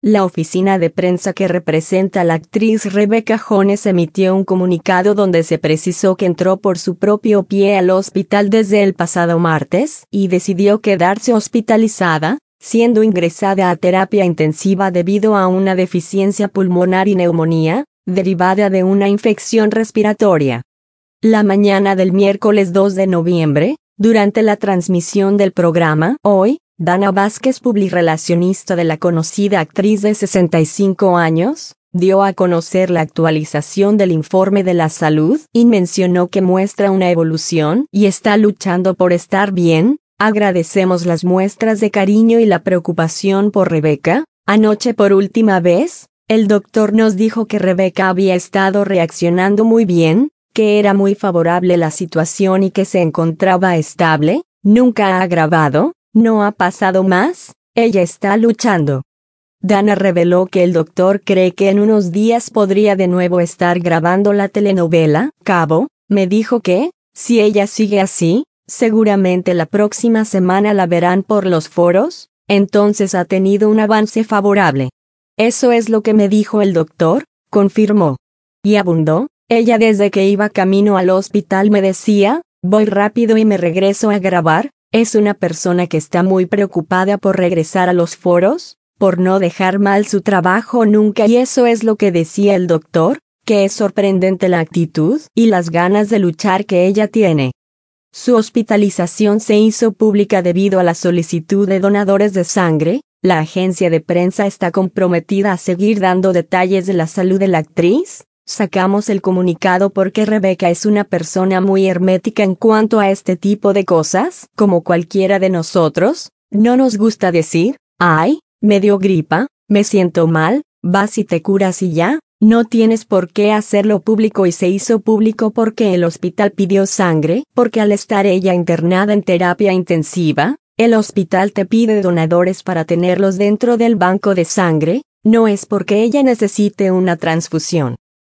La oficina de prensa que representa a la actriz Rebecca Jones emitió un comunicado donde se precisó que entró por su propio pie al hospital desde el pasado martes y decidió quedarse hospitalizada, siendo ingresada a terapia intensiva debido a una deficiencia pulmonar y neumonía, derivada de una infección respiratoria. La mañana del miércoles 2 de noviembre, durante la transmisión del programa Hoy, Dana Vázquez, publirelacionista de la conocida actriz de 65 años, dio a conocer la actualización del informe de la salud y mencionó que muestra una evolución y está luchando por estar bien. Agradecemos las muestras de cariño y la preocupación por Rebecca. Anoche por última vez, el doctor nos dijo que Rebecca había estado reaccionando muy bien, que era muy favorable la situación y que se encontraba estable, nunca ha agravado. No ha pasado más, ella está luchando. Dana reveló que el doctor cree que en unos días podría de nuevo estar grabando la telenovela. Cabo, me dijo que, si ella sigue así, seguramente la próxima semana la verán por los foros, entonces ha tenido un avance favorable. Eso es lo que me dijo el doctor, confirmó. Y abundó, ella desde que iba camino al hospital me decía, voy rápido y me regreso a grabar. Es una persona que está muy preocupada por regresar a los foros, por no dejar mal su trabajo nunca, y eso es lo que decía el doctor, que es sorprendente la actitud y las ganas de luchar que ella tiene. Su hospitalización se hizo pública debido a la solicitud de donadores de sangre. La agencia de prensa está comprometida a seguir dando detalles de la salud de la actriz. Sacamos el comunicado porque Rebecca es una persona muy hermética en cuanto a este tipo de cosas, como cualquiera de nosotros. No nos gusta decir, ay, me dio gripa, me siento mal, vas y te curas y ya. No tienes por qué hacerlo público, y se hizo público porque el hospital pidió sangre, porque al estar ella internada en terapia intensiva, el hospital te pide donadores para tenerlos dentro del banco de sangre, no es porque ella necesite una transfusión.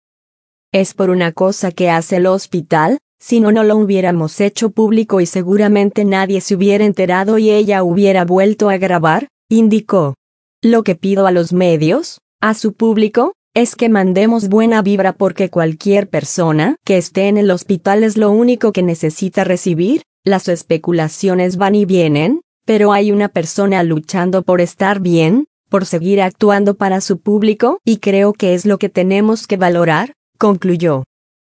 Es por una cosa que hace el hospital, si no, no lo hubiéramos hecho público y seguramente nadie se hubiera enterado y ella hubiera vuelto a grabar, indicó. Lo que pido a los medios, a su público, es que mandemos buena vibra porque cualquier persona que esté en el hospital es lo único que necesita recibir. Las especulaciones van y vienen, pero hay una persona luchando por estar bien, por seguir actuando para su público, y creo que es lo que tenemos que valorar, concluyó.